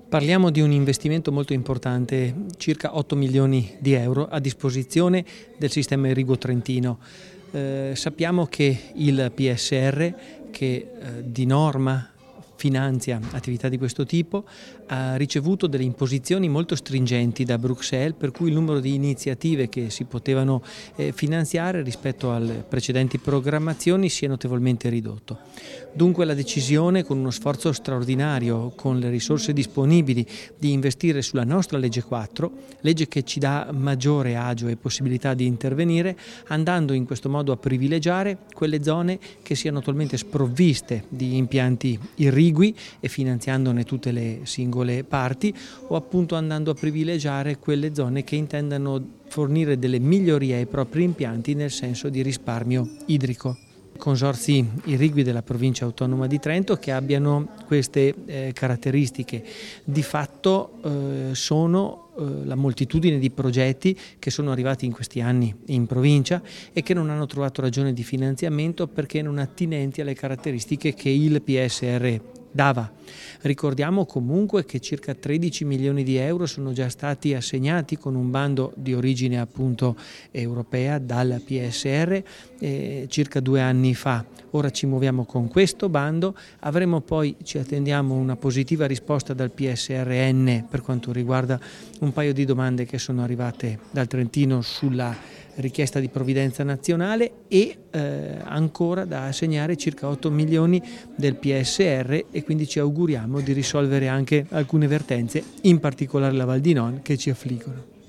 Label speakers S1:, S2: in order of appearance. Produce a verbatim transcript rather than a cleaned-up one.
S1: Parliamo di un investimento molto importante, circa otto milioni di euro a disposizione del sistema irriguo trentino. Eh, sappiamo che il P S R, che eh, di norma finanzia attività di questo tipo, ha ricevuto delle imposizioni molto stringenti da Bruxelles, per cui il numero di iniziative che si potevano eh, finanziare rispetto alle precedenti programmazioni si è notevolmente ridotto. Dunque la decisione, con uno sforzo straordinario, con le risorse disponibili, di investire sulla nostra legge quattro, legge che ci dà maggiore agio e possibilità di intervenire, andando in questo modo a privilegiare quelle zone che siano attualmente sprovviste di impianti irrigui e finanziandone tutte le singole parti, o appunto andando a privilegiare quelle zone che intendano fornire delle migliorie ai propri impianti nel senso di risparmio idrico. Consorzi irrigui della provincia autonoma di Trento che abbiano queste eh, caratteristiche di fatto eh, sono eh, la moltitudine di progetti che sono arrivati in questi anni in provincia e che non hanno trovato ragione di finanziamento perché non attinenti alle caratteristiche che il P S R dava. Ricordiamo comunque che circa tredici milioni di euro sono già stati assegnati con un bando di origine appunto europea dal P S R eh, circa due anni fa. Ora ci muoviamo con questo bando, avremo poi, ci attendiamo, una positiva risposta dal P S R N per quanto riguarda un paio di domande che sono arrivate dal Trentino sulla richiesta di provvidenza nazionale e eh, ancora da assegnare circa otto milioni del P S R, e quindi ci auguriamo di risolvere anche alcune vertenze, in particolare la Val di Non, che ci affliggono.